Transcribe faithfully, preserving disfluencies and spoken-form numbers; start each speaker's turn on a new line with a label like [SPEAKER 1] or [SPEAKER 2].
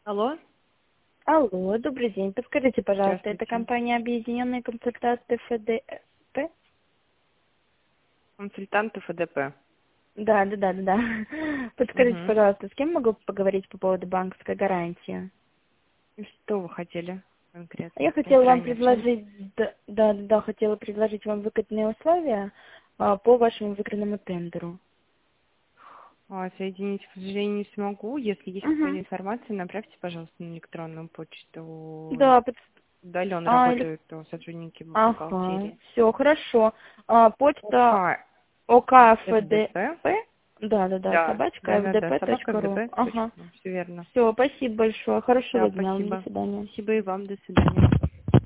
[SPEAKER 1] Алло,
[SPEAKER 2] Алло, добрый день. Подскажите, пожалуйста, это
[SPEAKER 1] здравствуйте.
[SPEAKER 2] компания «Объединенные консультации ФДП»?
[SPEAKER 1] Консультанты ФДП.
[SPEAKER 2] Да, да, да, да, да. Подскажите,
[SPEAKER 1] Угу.
[SPEAKER 2] пожалуйста, с кем могу поговорить по поводу банковской гарантии?
[SPEAKER 1] Что вы хотели
[SPEAKER 2] Я
[SPEAKER 1] конкретно? Мы
[SPEAKER 2] хотела
[SPEAKER 1] с
[SPEAKER 2] вам
[SPEAKER 1] вами общались?
[SPEAKER 2] предложить, да, да, да, да, хотела предложить вам выгодные условия а, по вашему выигранному тендеру.
[SPEAKER 1] А, соединить, к сожалению, не смогу. Если есть
[SPEAKER 2] Угу.
[SPEAKER 1] какая-то информация, направьте, пожалуйста, на электронную почту.
[SPEAKER 2] Да, под...
[SPEAKER 1] Удаленно
[SPEAKER 2] а, или...
[SPEAKER 1] работают э, сотрудники
[SPEAKER 2] Ага,
[SPEAKER 1] бухгалтерии.
[SPEAKER 2] все, хорошо. А, почта
[SPEAKER 1] ОК ФДП.
[SPEAKER 2] ОКФДП, да, да, да,
[SPEAKER 1] Да,
[SPEAKER 2] собачка,
[SPEAKER 1] да, да, да. Собака
[SPEAKER 2] fdp.ru.
[SPEAKER 1] ФДП.
[SPEAKER 2] Ага.
[SPEAKER 1] Все верно.
[SPEAKER 2] Все, спасибо большое.
[SPEAKER 1] Да,
[SPEAKER 2] Хорошего дня вам. До
[SPEAKER 1] спасибо.
[SPEAKER 2] свидания.
[SPEAKER 1] Спасибо и вам. До свидания.